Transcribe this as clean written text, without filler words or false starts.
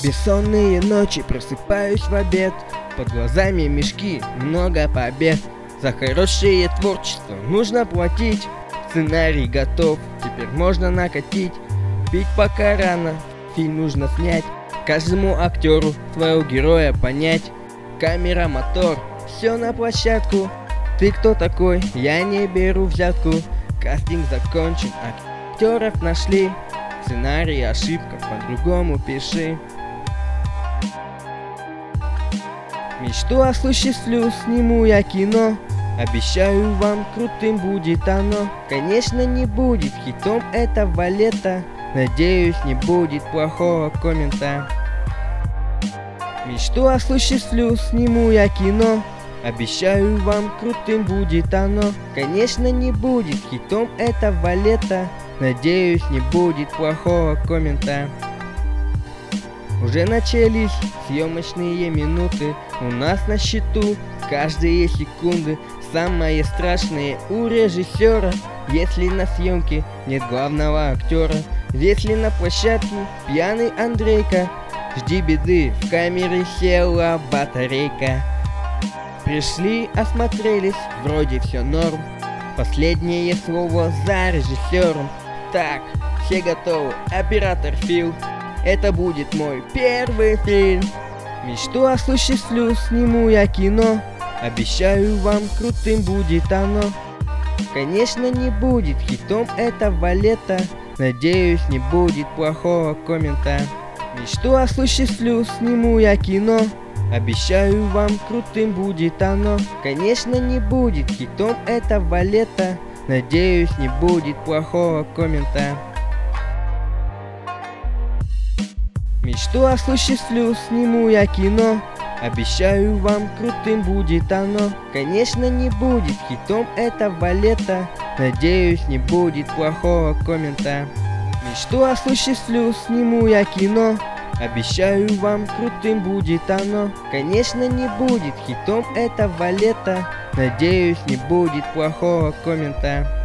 Бессонные ночи, просыпаюсь в обед. Под глазами мешки, много побед. За хорошее творчество нужно платить. Сценарий готов, теперь можно накатить. Пить пока рано, фильм нужно снять. Каждому актеру своего героя понять. Камера, мотор, все на площадку. Ты кто такой? Я не беру взятку. Кастинг закончен, актеров нашли. Сценарий ошибка, по-другому пиши. Мечту осуществлю, сниму я кино. Обещаю вам, крутым будет оно. Конечно, не будет хитом этого лета. Надеюсь, не будет плохого коммента. Мечту осуществлю, сниму я кино. Обещаю вам, крутым будет оно. Конечно, не будет хитом этого лета. Надеюсь, не будет плохого коммента. Уже начались съемочные минуты. У нас на счету каждые секунды. Самое страшное у режиссера, если на съемке нет главного актера. Если на площадке пьяный Андрейка, жди беды, в камере села батарейка. Пришли, осмотрелись, вроде все норм. Последнее слово за режиссером. Так, все готовы, оператор Фил. Это будет мой первый фильм. Мечту осуществлю, сниму я кино. Обещаю вам, крутым будет оно. Конечно, не будет хитом этого лета. Надеюсь, не будет плохого коммента. Мечту осуществлю, сниму я кино. Обещаю вам, крутым будет оно. Конечно, не будет хитом этого лета. Надеюсь, не будет плохого коммента. Мечту осуществлю, сниму я кино. Обещаю вам, крутым будет оно. Конечно, не будет хитом этого лета. Надеюсь, не будет плохого коммента. Мечту осуществлю, сниму я кино. Обещаю вам, крутым будет оно. Конечно, не будет хитом этого лета. Надеюсь, не будет плохого коммента.